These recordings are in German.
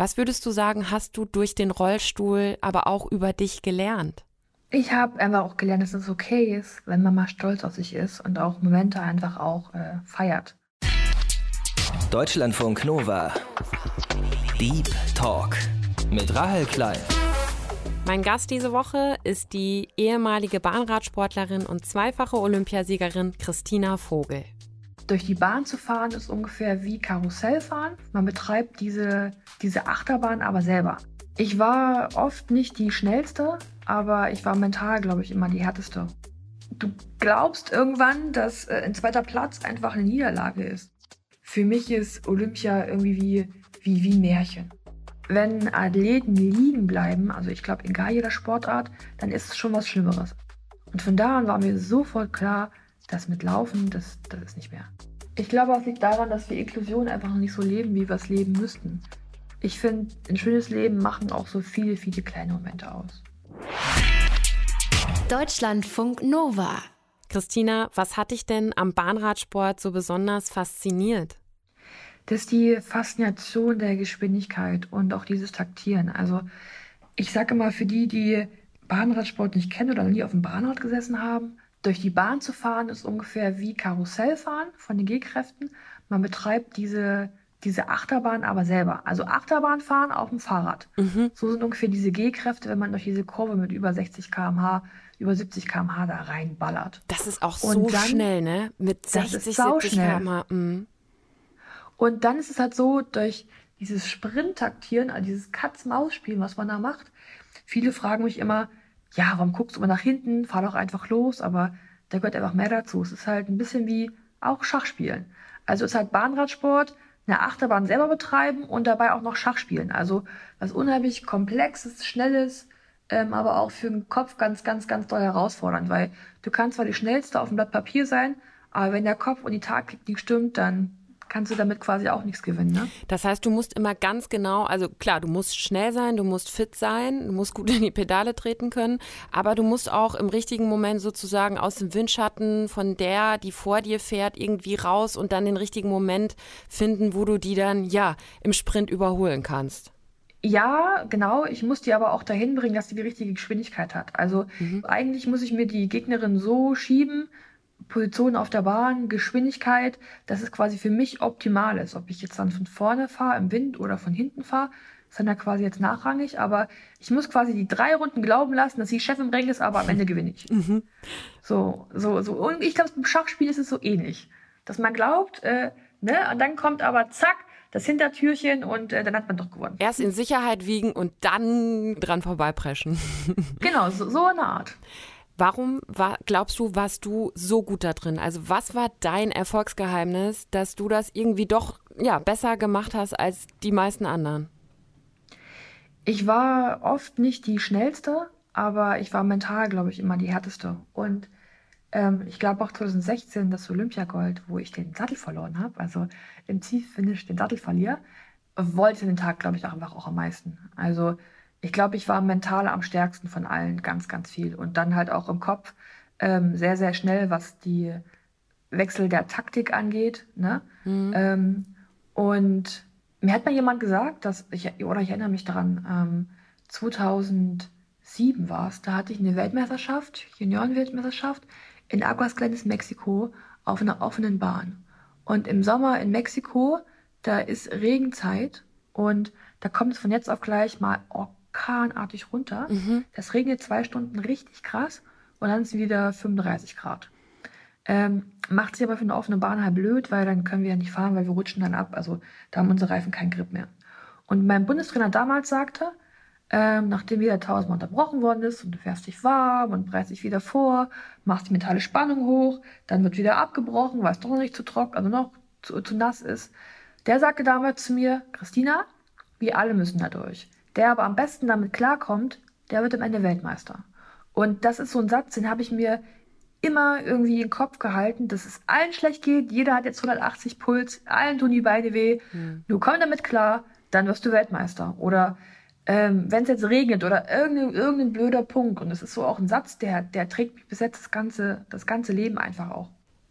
Was würdest du sagen, hast du durch den Rollstuhl aber auch über dich gelernt? Ich habe einfach auch gelernt, dass es okay ist, wenn man mal stolz auf sich ist und auch Momente einfach auch feiert. Deutschlandfunk Nova. Deep Talk mit Rahel Klein. Mein Gast diese Woche ist die ehemalige Bahnradsportlerin und zweifache Olympiasiegerin Christina Vogel. Durch die Bahn zu fahren ist ungefähr wie Karussellfahren. Man betreibt diese Achterbahn aber selber. Ich war oft nicht die Schnellste, aber ich war mental, glaube ich, immer die Härteste. Du glaubst irgendwann, dass ein zweiter Platz einfach eine Niederlage ist. Für mich ist Olympia irgendwie wie ein Märchen. Wenn Athleten liegen bleiben, also ich glaube, egal jeder Sportart, dann ist es schon was Schlimmeres. Und von da an war mir sofort klar, dass mit Laufen, das ist nicht mehr. Ich glaube, es liegt daran, dass wir Inklusion einfach noch nicht so leben, wie wir es leben müssten. Ich finde, ein schönes Leben machen auch so viele, viele kleine Momente aus. Deutschlandfunk Nova. Christina, was hat dich denn am Bahnradsport so besonders fasziniert? Das ist die Faszination der Geschwindigkeit und auch dieses Taktieren. Also ich sage immer, für die Bahnradsport nicht kennen oder noch nie auf dem Bahnrad gesessen haben, durch die Bahn zu fahren ist ungefähr wie Karussellfahren von den G-Kräften. Man betreibt diese Achterbahn aber selber. Also Achterbahn fahren auf dem Fahrrad. So sind ungefähr diese G-Kräfte, wenn man durch diese Kurve mit über 60 km/h, über 70 km/h da reinballert. Das ist auch Und so dann, schnell, ne? Mit 60, 70 km/h. Und dann ist es halt so, durch dieses Sprint-Taktieren, also dieses Katz-Maus-Spielen, was man da macht, viele fragen mich immer, ja, warum guckst du immer nach hinten? Fahr doch einfach los, aber da gehört einfach mehr dazu. Es ist halt ein bisschen wie auch Schachspielen. Also es ist halt Bahnradsport, eine Achterbahn selber betreiben und dabei auch noch Schach spielen. Also was unheimlich Komplexes, Schnelles, aber auch für den Kopf ganz, ganz, ganz doll herausfordernd, weil du kannst zwar die Schnellste auf dem Blatt Papier sein, aber wenn der Kopf und die Taktik nicht stimmt, dann kannst du damit quasi auch nichts gewinnen, ne? Das heißt, du musst immer ganz genau, also klar, du musst schnell sein, du musst fit sein, du musst gut in die Pedale treten können, aber du musst auch im richtigen Moment sozusagen aus dem Windschatten von der, die vor dir fährt, irgendwie raus und dann den richtigen Moment finden, wo du die dann, ja, im Sprint überholen kannst. Ja, genau. Ich muss die aber auch dahin bringen, dass sie die richtige Geschwindigkeit hat. Also eigentlich muss ich mir die Gegnerin so schieben, Position auf der Bahn, Geschwindigkeit, dass es quasi für mich optimal ist. Ob ich jetzt dann von vorne fahre im Wind oder von hinten fahre, ist dann ja quasi jetzt nachrangig. Aber ich muss quasi die 3 Runden glauben lassen, dass ich Chef im Ring ist, aber am Ende gewinne ich. So. Und ich glaube, beim Schachspiel ist es so ähnlich. Dass man glaubt, ne, und dann kommt aber zack, das Hintertürchen und dann hat man doch gewonnen. Erst in Sicherheit wiegen und dann dran vorbeipreschen. Genau, so eine Art. Warum glaubst du, warst du so gut da drin? Also was war dein Erfolgsgeheimnis, dass du das irgendwie doch besser gemacht hast als die meisten anderen? Ich war oft nicht die Schnellste, aber ich war mental, glaube ich, immer die Härteste. Und ich glaube auch 2016 das Olympiagold, wo ich den Sattel verloren habe, also im Zielfinish den Sattel verliere, wollte ich den Tag, glaube ich, auch einfach auch am meisten. Also ich glaube, ich war mental am stärksten von allen, ganz, ganz viel. Und dann halt auch im Kopf sehr, sehr schnell, was die Wechsel der Taktik angeht. Ne? Und mir hat mal jemand gesagt, ich erinnere mich daran, 2007 war es, da hatte ich eine Weltmeisterschaft, Juniorenweltmeisterschaft, in Aguascalientes, Mexiko, auf einer offenen Bahn. Und im Sommer in Mexiko, da ist Regenzeit und da kommt es von jetzt auf gleich mal orkanartig runter. Das regnet 2 Stunden richtig krass und dann ist wieder 35 Grad. Macht sich aber für eine offene Bahn halt blöd, weil dann können wir ja nicht fahren, weil wir rutschen dann ab. Also da haben unsere Reifen keinen Grip mehr. Und mein Bundestrainer damals sagte, nachdem wieder 1000-mal unterbrochen worden ist und du fährst dich warm und breitest dich wieder vor, machst die mentale Spannung hoch, dann wird wieder abgebrochen, weil es doch noch nicht zu trocken, also noch zu nass ist. Der sagte damals zu mir, Christina, wir alle müssen da durch. Der aber am besten damit klarkommt, der wird am Ende Weltmeister. Und das ist so ein Satz, den habe ich mir immer irgendwie in den Kopf gehalten, dass es allen schlecht geht, jeder hat jetzt 180 Puls, allen tun die Beine weh, du komm damit klar, dann wirst du Weltmeister. Oder wenn es jetzt regnet oder irgendein blöder Punkt. Und das ist so auch ein Satz, der trägt mich bis jetzt das ganze Leben einfach auch.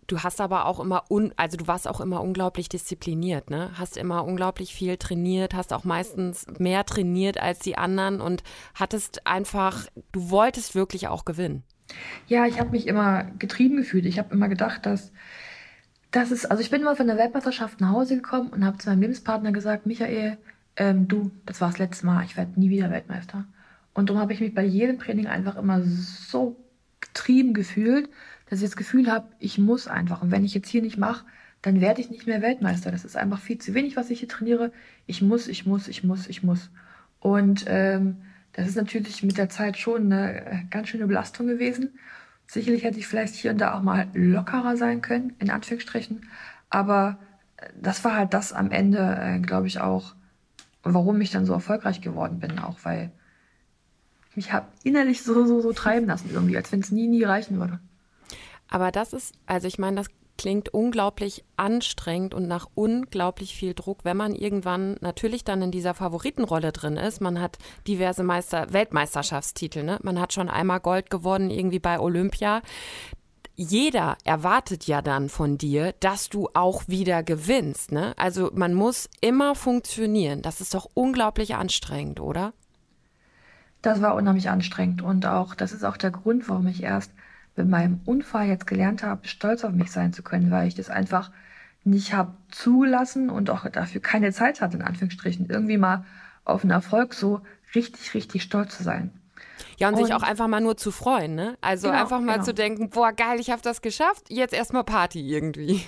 Du hast aber auch immer, also du warst auch immer unglaublich diszipliniert, ne? Hast immer unglaublich viel trainiert, hast auch meistens mehr trainiert als die anderen und hattest einfach, du wolltest wirklich auch gewinnen. Ja, ich habe mich immer getrieben gefühlt. Ich habe immer gedacht, also ich bin mal von der Weltmeisterschaft nach Hause gekommen und habe zu meinem Lebenspartner gesagt, Michael, du, das war das letzte Mal, ich werde nie wieder Weltmeister. Und darum habe ich mich bei jedem Training einfach immer so getrieben gefühlt, dass ich das Gefühl habe, ich muss einfach. Und wenn ich jetzt hier nicht mache, dann werde ich nicht mehr Weltmeister. Das ist einfach viel zu wenig, was ich hier trainiere. Ich muss, ich muss, ich muss, ich muss. Und das ist natürlich mit der Zeit schon eine ganz schöne Belastung gewesen. Sicherlich hätte ich vielleicht hier und da auch mal lockerer sein können, in Anführungsstrichen. Aber das war halt das am Ende, glaube ich, auch, warum ich dann so erfolgreich geworden bin. Auch weil ich mich habe innerlich so treiben lassen irgendwie, als wenn es nie reichen würde. Aber das ist, also ich meine, das klingt unglaublich anstrengend und nach unglaublich viel Druck, wenn man irgendwann natürlich dann in dieser Favoritenrolle drin ist. Man hat diverse Weltmeisterschaftstitel, ne? Man hat schon einmal Gold gewonnen, irgendwie bei Olympia. Jeder erwartet ja dann von dir, dass du auch wieder gewinnst, ne? Also man muss immer funktionieren. Das ist doch unglaublich anstrengend, oder? Das war unheimlich anstrengend und auch, das ist auch der Grund, warum ich erst mit meinem Unfall jetzt gelernt habe, stolz auf mich sein zu können, weil ich das einfach nicht habe zugelassen und auch dafür keine Zeit hatte, in Anführungsstrichen, irgendwie mal auf einen Erfolg so richtig stolz zu sein. Ja, und sich auch einfach mal nur zu freuen, ne? Also Genau, einfach mal genau. zu denken, boah, geil, ich habe das geschafft, jetzt erstmal Party irgendwie.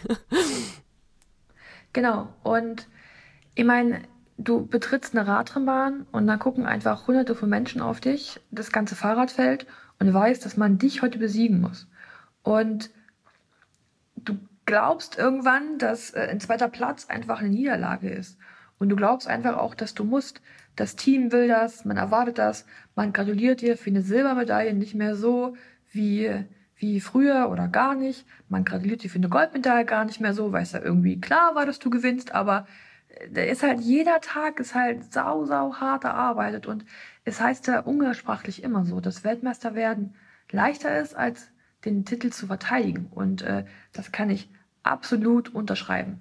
Genau. Und ich meine, du betrittst eine Radrennbahn und dann gucken einfach hunderte von Menschen auf dich, das ganze Fahrradfeld und du weißt, dass man dich heute besiegen muss. Und du glaubst irgendwann, dass ein zweiter Platz einfach eine Niederlage ist. Und du glaubst einfach auch, dass du musst. Das Team will das, man erwartet das, man gratuliert dir für eine Silbermedaille nicht mehr so wie früher oder gar nicht. Man gratuliert dir für eine Goldmedaille gar nicht mehr so, weil es ja irgendwie klar war, dass du gewinnst, aber da ist halt jeder Tag ist halt sau hart erarbeitet und es heißt ja umgangssprachlich immer so, dass Weltmeister werden leichter ist, als den Titel zu verteidigen und das kann ich absolut unterschreiben.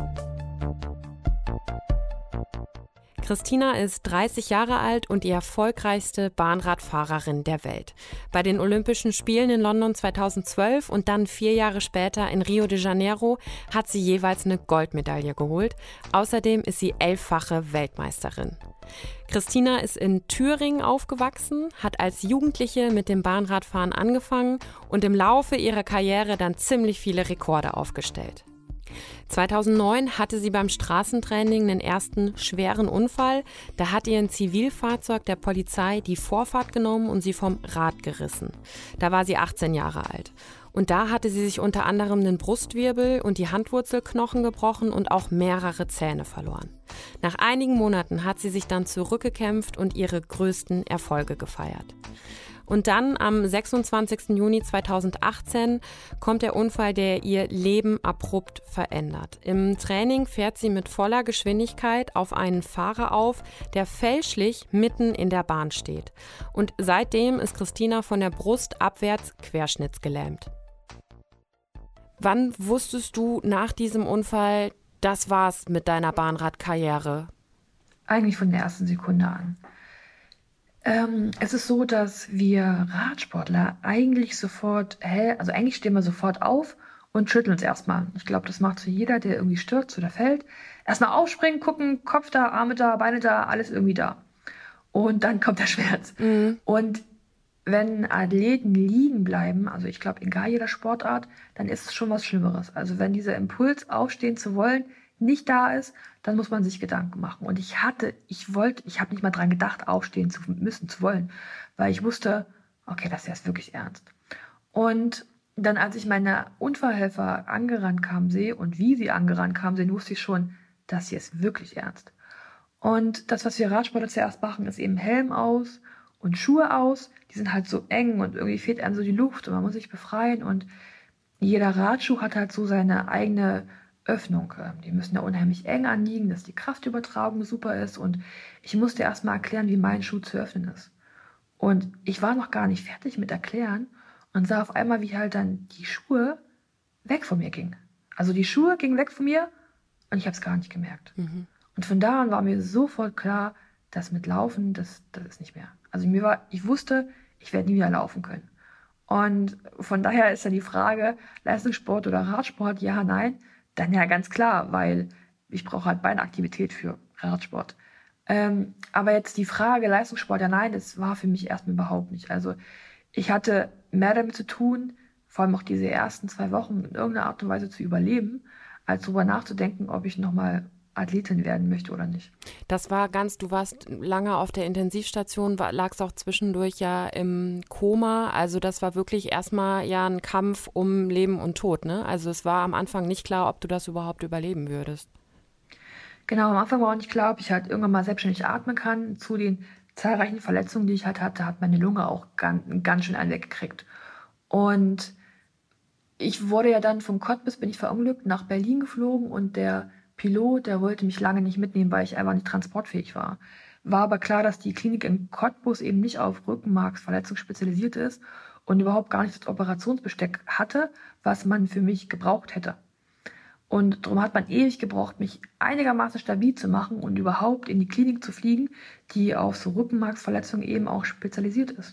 Christina ist 30 Jahre alt und die erfolgreichste Bahnradfahrerin der Welt. Bei den Olympischen Spielen in London 2012 und dann 4 Jahre später in Rio de Janeiro hat sie jeweils eine Goldmedaille geholt. Außerdem ist sie 11-fache Weltmeisterin. Christina ist in Thüringen aufgewachsen, hat als Jugendliche mit dem Bahnradfahren angefangen und im Laufe ihrer Karriere dann ziemlich viele Rekorde aufgestellt. 2009 hatte sie beim Straßentraining den ersten schweren Unfall. Da hat ihr ein Zivilfahrzeug der Polizei die Vorfahrt genommen und sie vom Rad gerissen. Da war sie 18 Jahre alt. Und da hatte sie sich unter anderem den Brustwirbel und die Handwurzelknochen gebrochen und auch mehrere Zähne verloren. Nach einigen Monaten hat sie sich dann zurückgekämpft und ihre größten Erfolge gefeiert. Und dann am 26. Juni 2018 kommt der Unfall, der ihr Leben abrupt verändert. Im Training fährt sie mit voller Geschwindigkeit auf einen Fahrer auf, der fälschlich mitten in der Bahn steht. Und seitdem ist Christina von der Brust abwärts querschnittsgelähmt. Wann wusstest du nach diesem Unfall, das war's mit deiner Bahnradkarriere? Eigentlich von der ersten Sekunde an. Es ist so, dass wir Radsportler eigentlich eigentlich stehen wir sofort auf und schütteln uns erstmal. Ich glaube, das macht so jeder, der irgendwie stürzt oder fällt. Erstmal aufspringen, gucken, Kopf da, Arme da, Beine da, alles irgendwie da. Und dann kommt der Schmerz. Mhm. Und wenn Athleten liegen bleiben, also ich glaube, egal jeder Sportart, dann ist es schon was Schlimmeres. Also wenn dieser Impuls, aufstehen zu wollen, nicht da ist, dann muss man sich Gedanken machen. Und ich habe nicht mal dran gedacht, aufstehen zu müssen, zu wollen, weil ich wusste, okay, das ist jetzt wirklich ernst. Und dann, als ich meine Unfallhelfer angerannt kamen sehe und wie sie angerannt kamen sehen, wusste ich schon, das hier ist wirklich ernst. Und das, was wir Radsportler zuerst machen, ist eben Helm aus und Schuhe aus. Die sind halt so eng und irgendwie fehlt einem so die Luft und man muss sich befreien. Und jeder Radschuh hat halt so seine eigene Öffnung. Die müssen ja unheimlich eng anliegen, dass die Kraftübertragung super ist. Und ich musste erst mal erklären, wie mein Schuh zu öffnen ist. Und ich war noch gar nicht fertig mit erklären und sah auf einmal, wie halt dann die Schuhe weg von mir ging. Also die Schuhe gingen weg von mir und ich habe es gar nicht gemerkt. Und von da an war mir sofort klar, dass mit Laufen, das ist nicht mehr. Also ich wusste, ich werde nie wieder laufen können. Und von daher ist ja die Frage, Leistungssport oder Radsport, ja, nein, dann ja ganz klar, weil ich brauche halt Beinaktivität für Radsport. Aber jetzt die Frage, Leistungssport, ja, nein, das war für mich erstmal überhaupt nicht. Also ich hatte mehr damit zu tun, vor allem auch diese ersten 2 Wochen in irgendeiner Art und Weise zu überleben, als darüber nachzudenken, ob ich nochmal Athletin werden möchte oder nicht. Das war du warst lange auf der Intensivstation, lagst auch zwischendurch ja im Koma. Also das war wirklich erstmal ja ein Kampf um Leben und Tod, ne? Also es war am Anfang nicht klar, ob du das überhaupt überleben würdest. Genau, am Anfang war auch nicht klar, ob ich halt irgendwann mal selbstständig atmen kann. Zu den zahlreichen Verletzungen, die ich halt hatte, hat meine Lunge auch ganz schön einen weggekriegt. Und ich wurde ja dann vom Cottbus, bin ich verunglückt, nach Berlin geflogen und der Pilot, der wollte mich lange nicht mitnehmen, weil ich einfach nicht transportfähig war. War aber klar, dass die Klinik in Cottbus eben nicht auf Rückenmarksverletzung spezialisiert ist und überhaupt gar nicht das Operationsbesteck hatte, was man für mich gebraucht hätte. Und darum hat man ewig gebraucht, mich einigermaßen stabil zu machen und überhaupt in die Klinik zu fliegen, die auf so Rückenmarksverletzungen eben auch spezialisiert ist.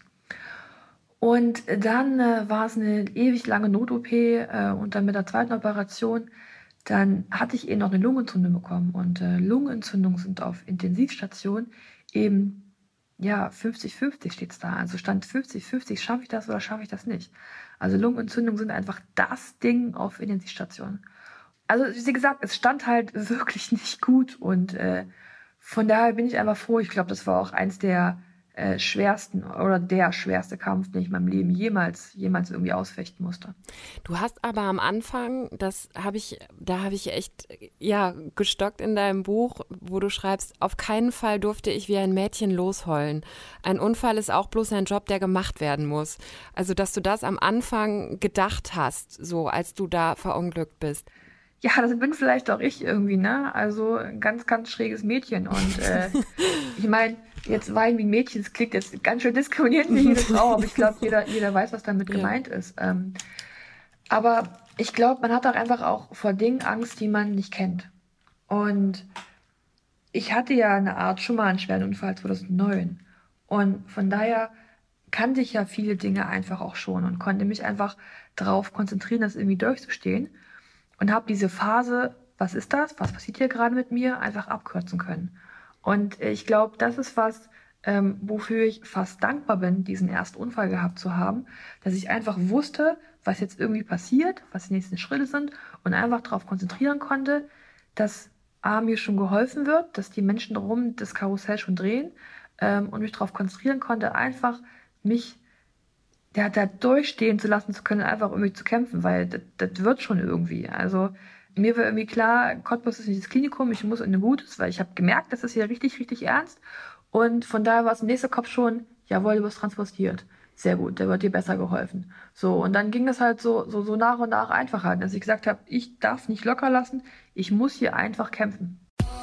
Und dann war es eine ewig lange Not-OP und dann mit der zweiten Operation, dann hatte ich eben noch eine Lungenentzündung bekommen. Und Lungenentzündungen sind auf Intensivstation eben, ja, 50-50 steht's da. Also stand 50-50, schaffe ich das oder schaffe ich das nicht? Also Lungenentzündungen sind einfach das Ding auf Intensivstation. Also wie gesagt, es stand halt wirklich nicht gut und von daher bin ich einfach froh. Ich glaube, das war auch eins der schwersten oder der schwerste Kampf, den ich in meinem Leben jemals irgendwie ausfechten musste. Du hast aber am Anfang, da habe ich echt gestockt in deinem Buch, wo du schreibst, auf keinen Fall durfte ich wie ein Mädchen losheulen. Ein Unfall ist auch bloß ein Job, der gemacht werden muss. Also, dass du das am Anfang gedacht hast, so als du da verunglückt bist. Ja, das bin vielleicht auch ich irgendwie, ne? Also ein ganz, ganz schräges Mädchen. Und ich meine, jetzt weinen wie ein Mädchen, das klingt jetzt ganz schön diskriminierend für jede Frau, aber ich glaube, jeder weiß, was damit gemeint ist. Aber ich glaube, man hat auch einfach auch vor Dingen Angst, die man nicht kennt. Und ich hatte ja schon mal einen schweren Unfall 2009. Und von daher kannte ich ja viele Dinge einfach auch schon und konnte mich einfach darauf konzentrieren, das irgendwie durchzustehen. Und habe diese Phase, was ist das, was passiert hier gerade mit mir, einfach abkürzen können. Und ich glaube, das ist was, wofür ich fast dankbar bin, diesen ersten Unfall gehabt zu haben, dass ich einfach wusste, was jetzt irgendwie passiert, was die nächsten Schritte sind und einfach darauf konzentrieren konnte, dass mir schon geholfen wird, dass die Menschen darum das Karussell schon drehen und mich darauf konzentrieren konnte, einfach mich da durchstehen zu lassen zu können, einfach irgendwie zu kämpfen, weil das wird schon irgendwie. Also mir war irgendwie klar, Cottbus ist nicht das Klinikum, ich muss in ein Gutes, weil ich habe gemerkt, das ist hier richtig, richtig ernst. Und von daher war es im nächsten Kopf schon, jawohl, du wirst transportiert. Sehr gut, da wird dir besser geholfen. So, und dann ging es halt so nach und nach einfacher, dass ich gesagt habe, ich darf nicht locker lassen, ich muss hier einfach kämpfen.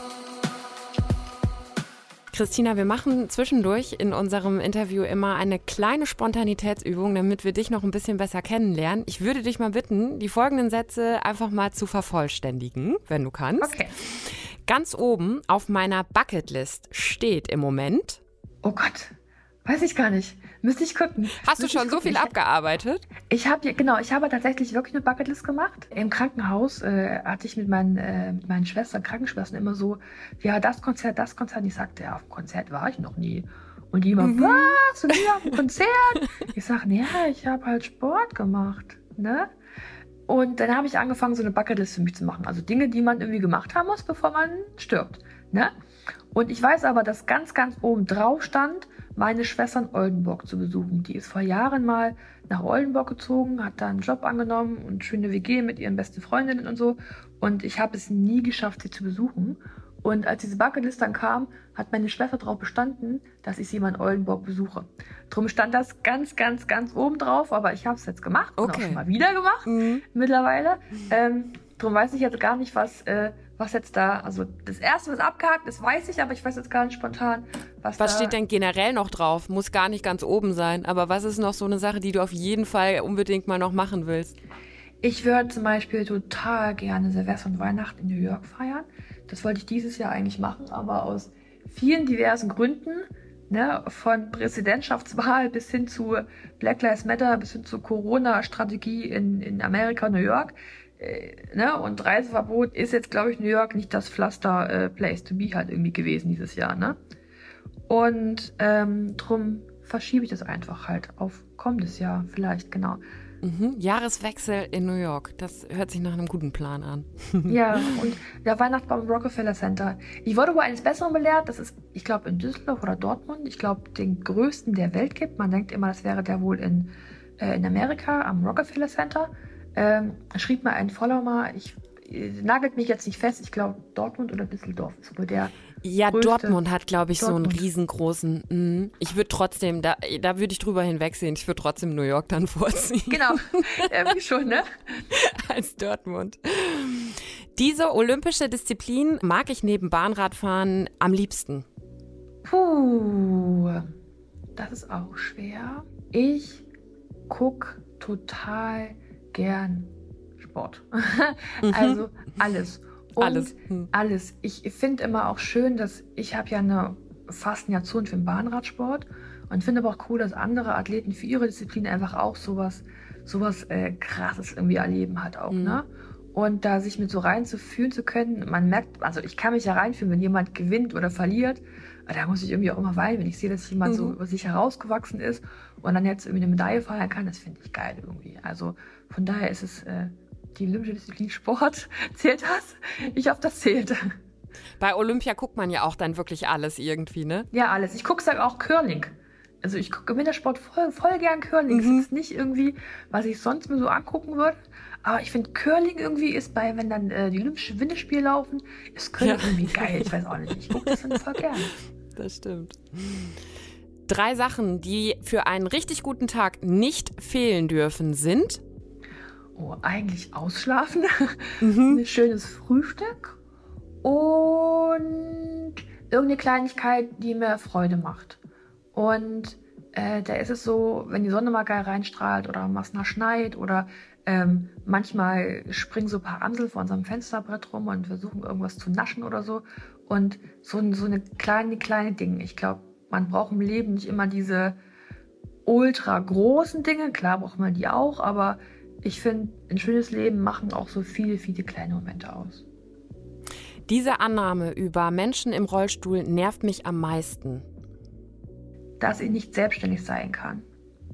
Christina, wir machen zwischendurch in unserem Interview immer eine kleine Spontanitätsübung, damit wir dich noch ein bisschen besser kennenlernen. Ich würde dich mal bitten, die folgenden Sätze einfach mal zu vervollständigen, wenn du kannst. Okay. Ganz oben auf meiner Bucketlist steht im Moment... Oh Gott, weiß ich gar nicht. Müsste ich gucken. Hast du schon so viel abgearbeitet? Ich habe tatsächlich wirklich eine Bucketlist gemacht. Im Krankenhaus hatte ich mit meinen Schwestern, Krankenschwestern immer so, ja, das Konzert. Und ich sagte, ja, auf dem Konzert war ich noch nie. Und die immer, was? Und nie auf dem Konzert? Ich sage, ja, ich habe halt Sport gemacht, ne? Und dann habe ich angefangen, so eine Bucketlist für mich zu machen. Also Dinge, die man irgendwie gemacht haben muss, bevor man stirbt, ne? Und ich weiß aber, dass ganz, ganz oben drauf stand, meine Schwester in Oldenburg zu besuchen. Die ist vor Jahren mal nach Oldenburg gezogen, hat da einen Job angenommen und schöne WG mit ihren besten Freundinnen und so. Und ich habe es nie geschafft, sie zu besuchen. Und als diese Bucketlist dann kam, hat meine Schwester darauf bestanden, dass ich sie mal in Oldenburg besuche. Drum stand das ganz, ganz, ganz oben drauf, aber ich habe es jetzt gemacht und auch schon mal wieder gemacht mittlerweile. Drum weiß ich jetzt gar nicht, was jetzt da, also das erste, was abgehakt ist, weiß ich, aber ich weiß jetzt gar nicht spontan, was steht denn generell noch drauf? Muss gar nicht ganz oben sein, aber was ist noch so eine Sache, die du auf jeden Fall unbedingt mal noch machen willst? Ich würde zum Beispiel total gerne Silvester und Weihnachten in New York feiern. Das wollte ich dieses Jahr eigentlich machen, aber aus vielen diversen Gründen, ne, von Präsidentschaftswahl bis hin zu Black Lives Matter, bis hin zu Corona-Strategie in Amerika, New York, ne, und Reiseverbot ist jetzt, glaube ich, New York nicht das Pflaster Place to be halt irgendwie gewesen dieses Jahr, ne? Und drum verschiebe ich das einfach halt auf kommendes Jahr vielleicht, genau. Jahreswechsel in New York, das hört sich nach einem guten Plan an. Ja, und der Weihnachtsbaum im Rockefeller Center. Ich wurde wohl eines Besseren belehrt, das ist, ich glaube, in Düsseldorf oder Dortmund, ich glaube, den größten der Welt gibt. Man denkt immer, das wäre der wohl in Amerika am Rockefeller Center. Schrieb mir ein Follower mal, nagelt mich jetzt nicht fest, ich glaube, Dortmund oder Düsseldorf ist wohl der Ja, größte. Dortmund hat, glaube ich, Dortmund. so einen riesengroßen. Ich würde trotzdem, da würde ich drüber hinwegsehen, ich würde trotzdem New York dann vorziehen. Genau, irgendwie schon, ne? Als Dortmund. Diese olympische Disziplin mag ich neben Bahnradfahren am liebsten. Puh, das ist auch schwer. Ich gucke total gern Sport. Also alles. Und alles. Ich finde immer auch schön, dass ich habe ja fast ein Jahrzehnt für den Bahnradsport und finde aber auch cool, dass andere Athleten für ihre Disziplin einfach auch sowas Krasses irgendwie erleben halt auch, ne? Und da sich mit so reinzufühlen zu können, man merkt, also ich kann mich ja reinfühlen, wenn jemand gewinnt oder verliert, da muss ich irgendwie auch immer weinen, wenn ich sehe, dass jemand so aus sich herausgewachsen ist und dann jetzt irgendwie eine Medaille feiern kann, das finde ich geil irgendwie. Also von daher ist es die olympische Disziplin Sport. Zählt das? Ich hoffe, das zählt. Bei Olympia guckt man ja auch dann wirklich alles irgendwie, ne? Ja, alles. Ich gucke auch Curling. Also ich gucke im Wintersport voll gern Curling. Das ist nicht irgendwie, was ich sonst mir so angucken würde. Aber ich finde Curling irgendwie ist wenn dann die Olympischen Winterspiele laufen, ist Curling irgendwie geil. Ich weiß auch nicht. Ich gucke das dann voll gern. Das stimmt. 3 Sachen, die für einen richtig guten Tag nicht fehlen dürfen, sind? Oh, eigentlich ausschlafen. Ein schönes Frühstück. Und irgendeine Kleinigkeit, die mir Freude macht. Und da ist es so, wenn die Sonne mal geil reinstrahlt oder was nach schneit oder manchmal springen so ein paar Amsel vor unserem Fensterbrett rum und versuchen irgendwas zu naschen oder so. Und so eine kleine Dinge. Ich glaube, man braucht im Leben nicht immer diese ultra großen Dinge. Klar braucht man die auch, aber ich finde, ein schönes Leben machen auch so viele kleine Momente aus. Diese Annahme über Menschen im Rollstuhl nervt mich am meisten. Dass ich nicht selbstständig sein kann.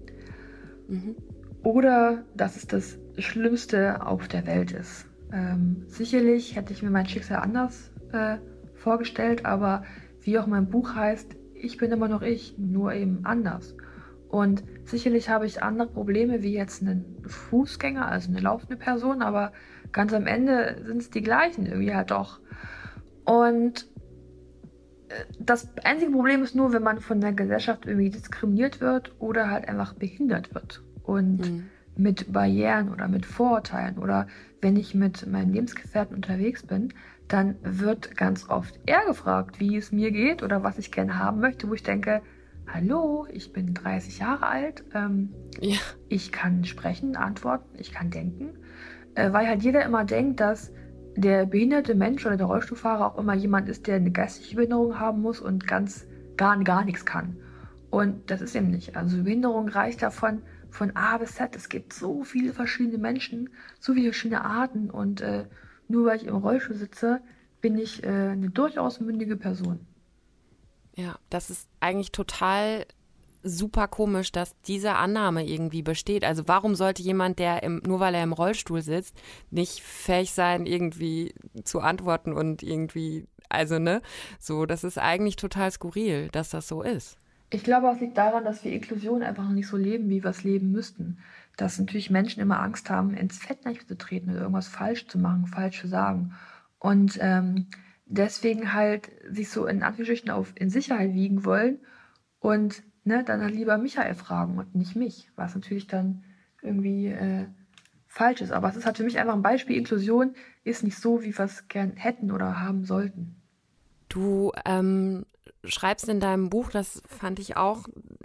Oder dass es das Schlimmste auf der Welt ist. Sicherlich hätte ich mir mein Schicksal anders vorgestellt, aber wie auch mein Buch heißt, ich bin immer noch ich, nur eben anders. Und sicherlich habe ich andere Probleme wie jetzt einen Fußgänger, also eine laufende Person, aber ganz am Ende sind es die gleichen irgendwie halt doch. Und das einzige Problem ist nur, wenn man von der Gesellschaft irgendwie diskriminiert wird oder halt einfach behindert wird. Und mit Barrieren oder mit Vorurteilen oder wenn ich mit meinem Lebensgefährten unterwegs bin, dann wird ganz oft er gefragt, wie es mir geht oder was ich gerne haben möchte, wo ich denke, hallo, ich bin 30 Jahre alt, ich kann sprechen, antworten, ich kann denken, weil halt jeder immer denkt, dass der behinderte Mensch oder der Rollstuhlfahrer auch immer jemand ist, der eine geistige Behinderung haben muss und gar nichts kann. Und das ist eben nicht. Also Behinderung reicht davon von A bis Z. Es gibt so viele verschiedene Menschen, so viele verschiedene Arten und nur weil ich im Rollstuhl sitze, bin ich eine durchaus mündige Person. Ja, das ist eigentlich total super komisch, dass diese Annahme irgendwie besteht. Also warum sollte jemand, nur weil er im Rollstuhl sitzt, nicht fähig sein, irgendwie zu antworten und irgendwie, also ne, so, das ist eigentlich total skurril, dass das so ist. Ich glaube, es liegt daran, dass wir Inklusion einfach noch nicht so leben, wie wir es leben müssten. Dass natürlich Menschen immer Angst haben, ins Fettnäpfchen zu treten oder irgendwas falsch zu machen, falsch zu sagen. Und deswegen halt sich so in Anführungsstrichen in Sicherheit wiegen wollen und dann halt lieber Michael fragen und nicht mich, was natürlich dann irgendwie falsch ist. Aber es ist halt für mich einfach ein Beispiel, Inklusion ist nicht so, wie wir es gern hätten oder haben sollten. Du schreibst in deinem Buch, das fand ich auch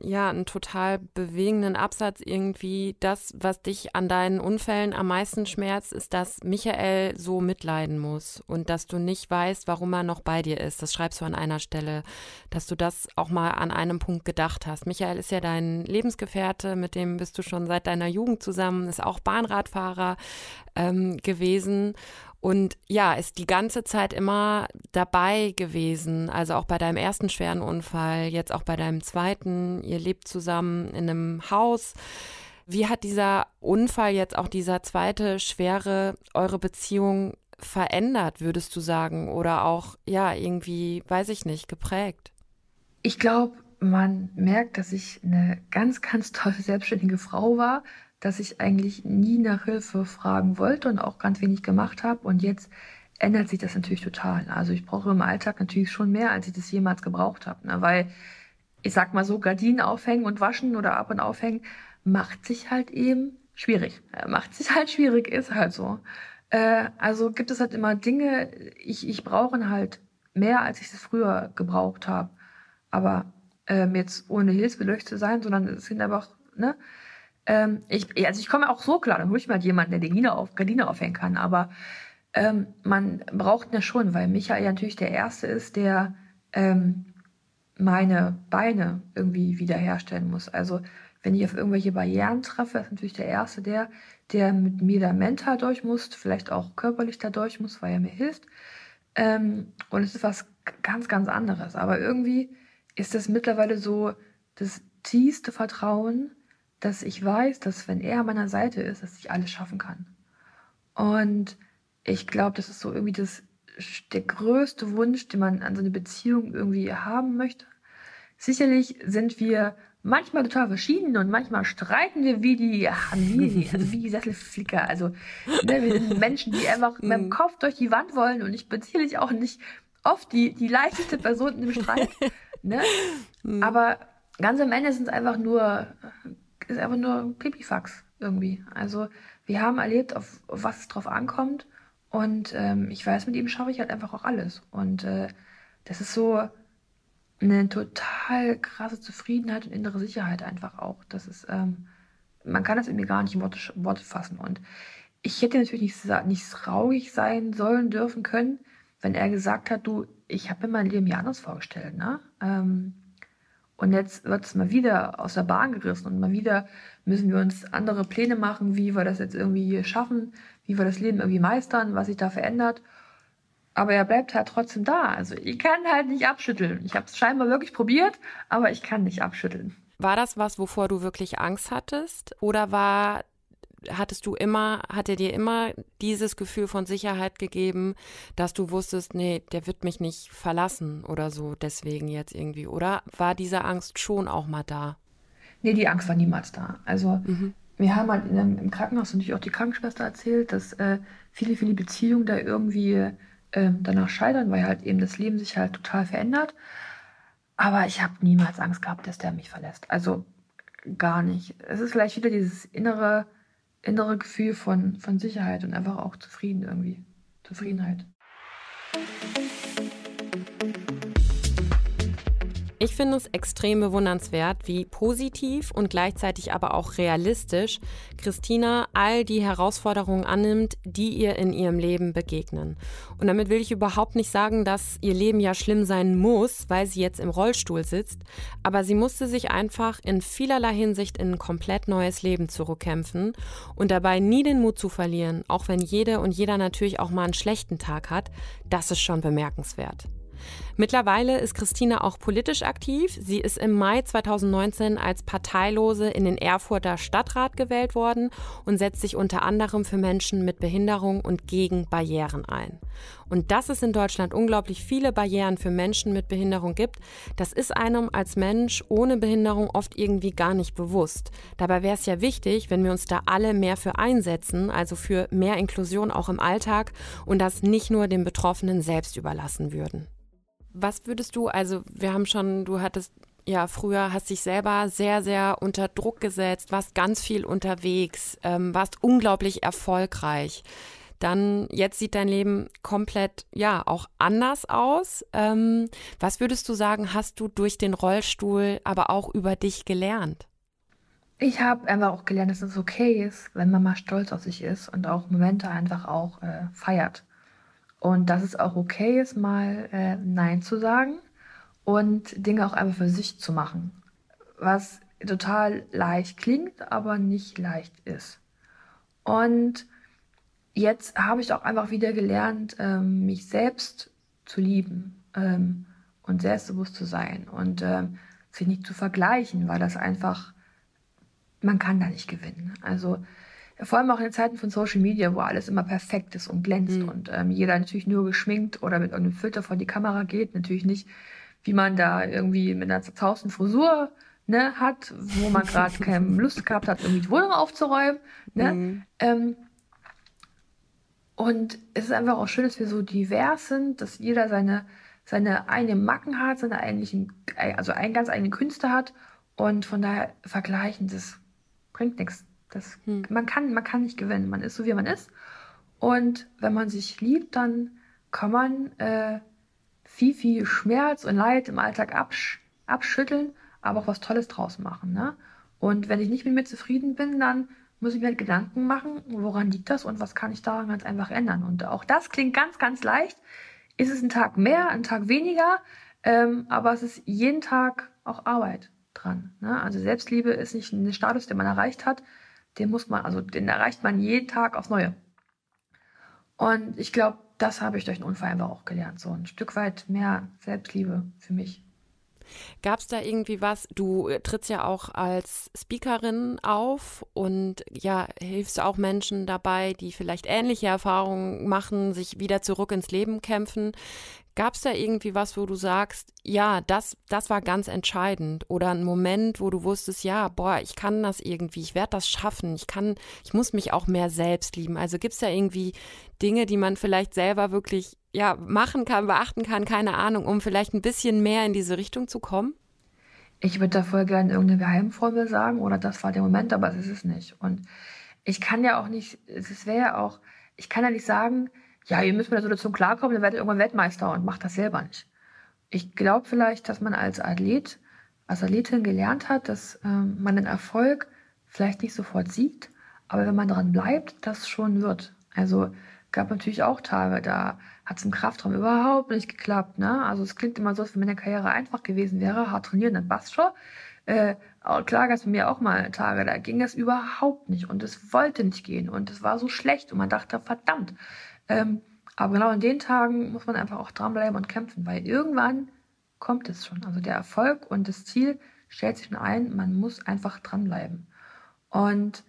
einen total bewegenden Absatz irgendwie. Das, was dich an deinen Unfällen am meisten schmerzt, ist, dass Michael so mitleiden muss und dass du nicht weißt, warum er noch bei dir ist. Das schreibst du an einer Stelle, dass du das auch mal an einem Punkt gedacht hast. Michael ist ja dein Lebensgefährte, mit dem bist du schon seit deiner Jugend zusammen, ist auch Bahnradfahrer gewesen. Und ja, ist die ganze Zeit immer dabei gewesen, also auch bei deinem ersten schweren Unfall, jetzt auch bei deinem zweiten. Ihr lebt zusammen in einem Haus. Wie hat dieser Unfall, jetzt auch dieser zweite schwere, eure Beziehung verändert, würdest du sagen? Oder auch, ja, irgendwie, weiß ich nicht, geprägt? Ich glaube, man merkt, dass ich eine ganz, ganz tolle selbstständige Frau war, dass ich eigentlich nie nach Hilfe fragen wollte und auch ganz wenig gemacht habe. Und jetzt ändert sich das natürlich total. Also ich brauche im Alltag natürlich schon mehr, als ich das jemals gebraucht habe. Ne? Weil, ich sag mal so, Gardinen aufhängen und waschen oder ab und aufhängen, macht sich halt eben schwierig. Ist halt so. Also gibt es halt immer Dinge, ich brauche halt mehr, als ich es früher gebraucht habe. Aber jetzt ohne hilfsbedürftig zu sein, sondern es sind einfach, ne? Ich komme auch so klar, dann hole ich mal jemanden, der die Gardine aufhängen kann, aber man braucht ihn ja schon, weil Michael ja natürlich der Erste ist, der meine Beine irgendwie wiederherstellen muss. Also wenn ich auf irgendwelche Barrieren treffe, ist natürlich der Erste, der mit mir da mental durch muss, vielleicht auch körperlich da durch muss, weil er mir hilft. Und es ist was ganz, ganz anderes. Aber irgendwie ist das mittlerweile so das tiefste Vertrauen, dass ich weiß, dass wenn er an meiner Seite ist, dass ich alles schaffen kann. Und ich glaube, das ist so irgendwie der größte Wunsch, den man an so eine Beziehung irgendwie haben möchte. Sicherlich sind wir manchmal total verschieden und manchmal streiten wir wie die Sesselflicker. Also ne, wir sind Menschen, die einfach mit dem Kopf durch die Wand wollen und ich bin sicherlich auch nicht oft die leichteste Person in dem Streit. Ne? Aber ganz am Ende sind es einfach nur Pipifax irgendwie. Also wir haben erlebt, auf was es drauf ankommt und ich weiß, mit ihm schaffe ich halt einfach auch alles. Und das ist so eine total krasse Zufriedenheit und innere Sicherheit einfach auch. Das ist, man kann das irgendwie gar nicht in Worte fassen. Und ich hätte natürlich nicht traurig sein sollen, dürfen, können, wenn er gesagt hat, du, ich habe mir mein Leben ja anders vorgestellt, ne? Und jetzt wird es mal wieder aus der Bahn gerissen und mal wieder müssen wir uns andere Pläne machen, wie wir das jetzt irgendwie schaffen, wie wir das Leben irgendwie meistern, was sich da verändert. Aber er bleibt halt trotzdem da. Also ich kann halt nicht abschütteln. Ich habe es scheinbar wirklich probiert, aber ich kann nicht abschütteln. War das was, wovor du wirklich Angst hattest? Oder hat er dir immer dieses Gefühl von Sicherheit gegeben, dass du wusstest, nee, der wird mich nicht verlassen oder so, deswegen jetzt irgendwie? Oder war diese Angst schon auch mal da? Nee, die Angst war niemals da. Also wir haben halt im Krankenhaus natürlich auch die Krankenschwester erzählt, dass viele, viele Beziehungen da irgendwie danach scheitern, weil halt eben das Leben sich halt total verändert. Aber ich habe niemals Angst gehabt, dass der mich verlässt. Also gar nicht. Es ist vielleicht wieder dieses innere Gefühl von Sicherheit und einfach auch Zufriedenheit. Ich finde es extrem bewundernswert, wie positiv und gleichzeitig aber auch realistisch Christina all die Herausforderungen annimmt, die ihr in ihrem Leben begegnen. Und damit will ich überhaupt nicht sagen, dass ihr Leben ja schlimm sein muss, weil sie jetzt im Rollstuhl sitzt, aber sie musste sich einfach in vielerlei Hinsicht in ein komplett neues Leben zurückkämpfen und dabei nie den Mut zu verlieren, auch wenn jede und jeder natürlich auch mal einen schlechten Tag hat, das ist schon bemerkenswert. Mittlerweile ist Christina auch politisch aktiv. Sie ist im Mai 2019 als Parteilose in den Erfurter Stadtrat gewählt worden und setzt sich unter anderem für Menschen mit Behinderung und gegen Barrieren ein. Und dass es in Deutschland unglaublich viele Barrieren für Menschen mit Behinderung gibt, das ist einem als Mensch ohne Behinderung oft irgendwie gar nicht bewusst. Dabei wäre es ja wichtig, wenn wir uns da alle mehr für einsetzen, also für mehr Inklusion auch im Alltag und das nicht nur den Betroffenen selbst überlassen würden. Was würdest du, also wir haben schon, du hattest ja früher, hast dich selber sehr, sehr unter Druck gesetzt, warst ganz viel unterwegs, warst unglaublich erfolgreich. dann jetzt sieht dein Leben komplett, ja, auch anders aus. Was würdest du sagen, hast du durch den Rollstuhl aber auch über dich gelernt? Ich habe einfach auch gelernt, dass es okay ist, wenn man mal stolz auf sich ist und auch Momente einfach auch feiert. Und dass es auch okay ist, mal Nein zu sagen und Dinge auch einfach für sich zu machen. Was total leicht klingt, aber nicht leicht ist. Und jetzt habe ich auch einfach wieder gelernt, mich selbst zu lieben und selbstbewusst zu sein und sich nicht zu vergleichen, weil das einfach, man kann da nicht gewinnen. Also vor allem auch in Zeiten von Social Media, wo alles immer perfekt ist und glänzt und jeder natürlich nur geschminkt oder mit irgendeinem Filter vor die Kamera geht. Natürlich nicht, wie man da irgendwie mit einer zerzausten Frisur hat, wo man gerade keine Lust gehabt hat, irgendwie die Wohnung aufzuräumen. Und es ist einfach auch schön, dass wir so divers sind, dass jeder seine eigenen Macken hat, seine also einen ganz eigenen Künste hat. Und von daher vergleichen, das bringt nichts. Man kann nicht gewinnen. Man ist so, wie man ist. Und wenn man sich liebt, dann kann man viel, viel Schmerz und Leid im Alltag abschütteln, aber auch was Tolles draus machen. Ne? Und wenn ich nicht mit mir zufrieden bin, dann muss ich mir halt Gedanken machen, woran liegt das und was kann ich daran ganz einfach ändern. Und auch das klingt ganz, ganz leicht. Ist es ein Tag mehr, ein Tag weniger, aber es ist jeden Tag auch Arbeit dran. Ne? Also Selbstliebe ist nicht ein Status, den man erreicht hat, den erreicht man jeden Tag aufs Neue. Und ich glaube, das habe ich durch den Unfall einfach auch gelernt. So ein Stück weit mehr Selbstliebe für mich. Gab es da irgendwie was? Du trittst ja auch als Speakerin auf und ja, hilfst auch Menschen dabei, die vielleicht ähnliche Erfahrungen machen, sich wieder zurück ins Leben kämpfen. Gab es da irgendwie was, wo du sagst, ja, das war ganz entscheidend oder ein Moment, wo du wusstest, ja, boah, ich kann das irgendwie, ich werde das schaffen, ich muss mich auch mehr selbst lieben. Also gibt es da irgendwie Dinge, die man vielleicht selber wirklich machen kann, beachten kann, keine Ahnung, um vielleicht ein bisschen mehr in diese Richtung zu kommen? Ich würde da voll gerne irgendeine Geheimformel sagen oder das war der Moment, aber es ist es nicht. Und ich kann ja auch nicht, ich kann ja nicht sagen, ja, ihr müsst mit der Situation klarkommen, dann werdet ihr irgendwann Weltmeister und macht das selber nicht. Ich glaube vielleicht, dass man als Athletin gelernt hat, dass man den Erfolg vielleicht nicht sofort sieht, aber wenn man dran bleibt, das schon wird. Also gab natürlich auch Tage, da hat es im Kraftraum überhaupt nicht geklappt. Ne? Also es klingt immer so, als wenn meine Karriere einfach gewesen wäre, hart trainieren, dann passt schon. Klar gab es bei mir auch mal Tage, da ging es überhaupt nicht und es wollte nicht gehen und es war so schlecht und man dachte, verdammt. Aber genau in den Tagen muss man einfach auch dranbleiben und kämpfen, weil irgendwann kommt es schon. Also der Erfolg und das Ziel stellt sich schon ein, man muss einfach dranbleiben. Und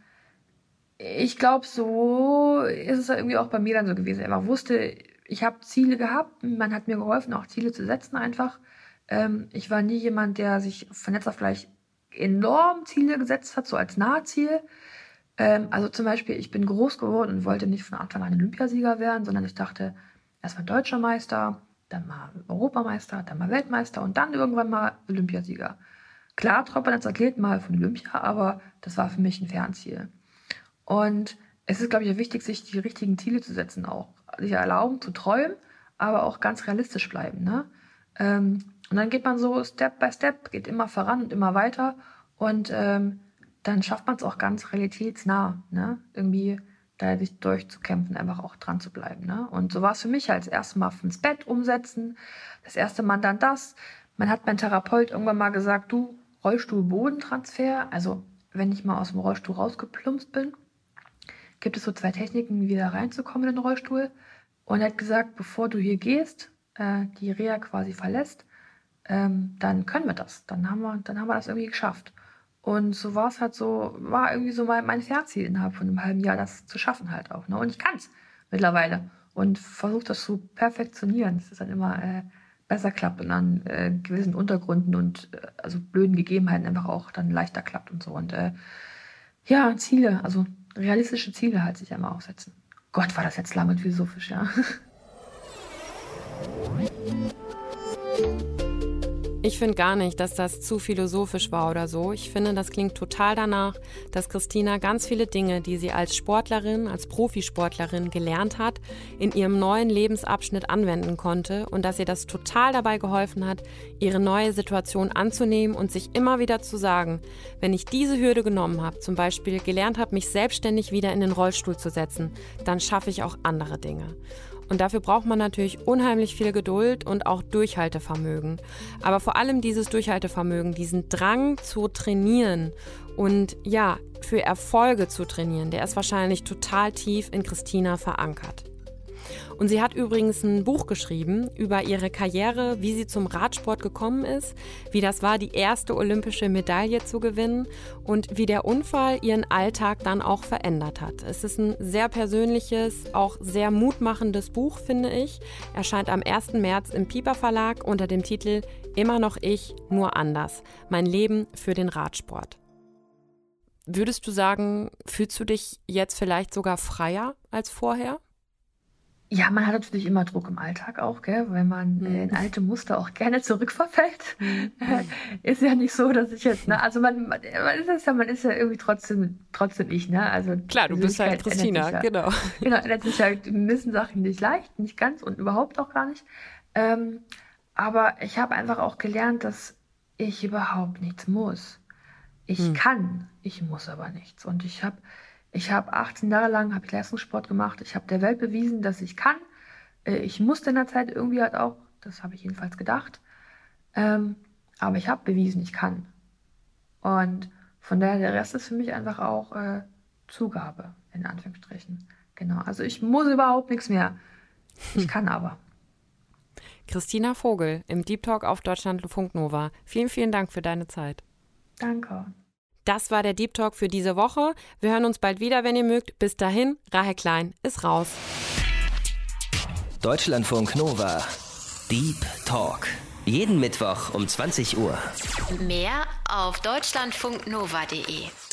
ich glaube, so ist es irgendwie auch bei mir dann so gewesen. Ich einfach wusste, ich habe Ziele gehabt, man hat mir geholfen, auch Ziele zu setzen einfach. Ich war nie jemand, der sich von jetzt auf gleich enorm Ziele gesetzt hat, so als Nahziel. Also zum Beispiel, ich bin groß geworden und wollte nicht von Anfang an Olympiasieger werden, sondern ich dachte, erstmal Deutscher Meister, dann mal Europameister, dann mal Weltmeister und dann irgendwann mal Olympiasieger. Klar träumt man als Athlet mal von Olympia, aber das war für mich ein Fernziel. Und es ist, glaube ich, wichtig, sich die richtigen Ziele zu setzen, auch sich erlauben zu träumen, aber auch ganz realistisch bleiben. Ne? Und dann geht man so Step by Step, geht immer voran und immer weiter und dann schafft man es auch ganz realitätsnah, ne? Irgendwie da sich durchzukämpfen, einfach auch dran zu bleiben. Ne? Und so war es für mich halt das erste Mal ins Bett umsetzen, das erste Mal dann das. Man hat mein Therapeut irgendwann mal gesagt, du, Rollstuhl-Bodentransfer, also wenn ich mal aus dem Rollstuhl rausgeplumpst bin, gibt es so 2 Techniken, wie wieder reinzukommen in den Rollstuhl. Und er hat gesagt, bevor du hier gehst, die Reha quasi verlässt, dann können wir das. Dann haben wir das irgendwie geschafft. Und so war es halt so, war irgendwie so mein Fernziel innerhalb von einem halben Jahr, das zu schaffen halt auch. Ne? Und ich kann es mittlerweile und versuche das zu perfektionieren, dass es dann immer besser klappt und an gewissen Untergründen und also blöden Gegebenheiten einfach auch dann leichter klappt und so. Und Ziele, also realistische Ziele halt sich einmal aufsetzen. Gott, war das jetzt lang und philosophisch, ja. Ich finde gar nicht, dass das zu philosophisch war oder so. Ich finde, das klingt total danach, dass Christina ganz viele Dinge, die sie als Sportlerin, als Profisportlerin gelernt hat, in ihrem neuen Lebensabschnitt anwenden konnte und dass ihr das total dabei geholfen hat, ihre neue Situation anzunehmen und sich immer wieder zu sagen, wenn ich diese Hürde genommen habe, zum Beispiel gelernt habe, mich selbstständig wieder in den Rollstuhl zu setzen, dann schaffe ich auch andere Dinge. Und dafür braucht man natürlich unheimlich viel Geduld und auch Durchhaltevermögen. Aber vor allem dieses Durchhaltevermögen, diesen Drang zu trainieren und ja, für Erfolge zu trainieren, der ist wahrscheinlich total tief in Christina verankert. Und sie hat übrigens ein Buch geschrieben über ihre Karriere, wie sie zum Radsport gekommen ist, wie das war, die erste olympische Medaille zu gewinnen und wie der Unfall ihren Alltag dann auch verändert hat. Es ist ein sehr persönliches, auch sehr mutmachendes Buch, finde ich. Erscheint am 1. März im Piper Verlag unter dem Titel Immer noch ich, nur anders. Mein Leben für den Radsport. Würdest du sagen, fühlst du dich jetzt vielleicht sogar freier als vorher? Ja, man hat natürlich immer Druck im Alltag auch, gell, weil man in alte Muster auch gerne zurückverfällt. Ist ja nicht so, dass ich jetzt, also man ist ja irgendwie trotzdem ich, ne? Also klar, du bist halt Christina, ja, genau. Genau, ändert sich halt in gewissen Sachen nicht leicht, nicht ganz und überhaupt auch gar nicht. Aber ich habe einfach auch gelernt, dass ich überhaupt nichts muss. Ich kann, ich muss aber nichts. Und ich habe 18 Jahre lang Leistungssport gemacht. Ich habe der Welt bewiesen, dass ich kann. Ich musste in der Zeit irgendwie halt auch, das habe ich jedenfalls gedacht. Aber ich habe bewiesen, ich kann. Und von daher, der Rest ist für mich einfach auch Zugabe, in Anführungsstrichen. Genau, also ich muss überhaupt nichts mehr. Ich kann aber. Christina Vogel im Deep Talk auf Deutschlandfunk Nova. Vielen, vielen Dank für deine Zeit. Danke. Das war der Deep Talk für diese Woche. Wir hören uns bald wieder, wenn ihr mögt. Bis dahin, Rahel Klein ist raus. Deutschlandfunk Nova. Deep Talk. Jeden Mittwoch um 20 Uhr. Mehr auf deutschlandfunknova.de.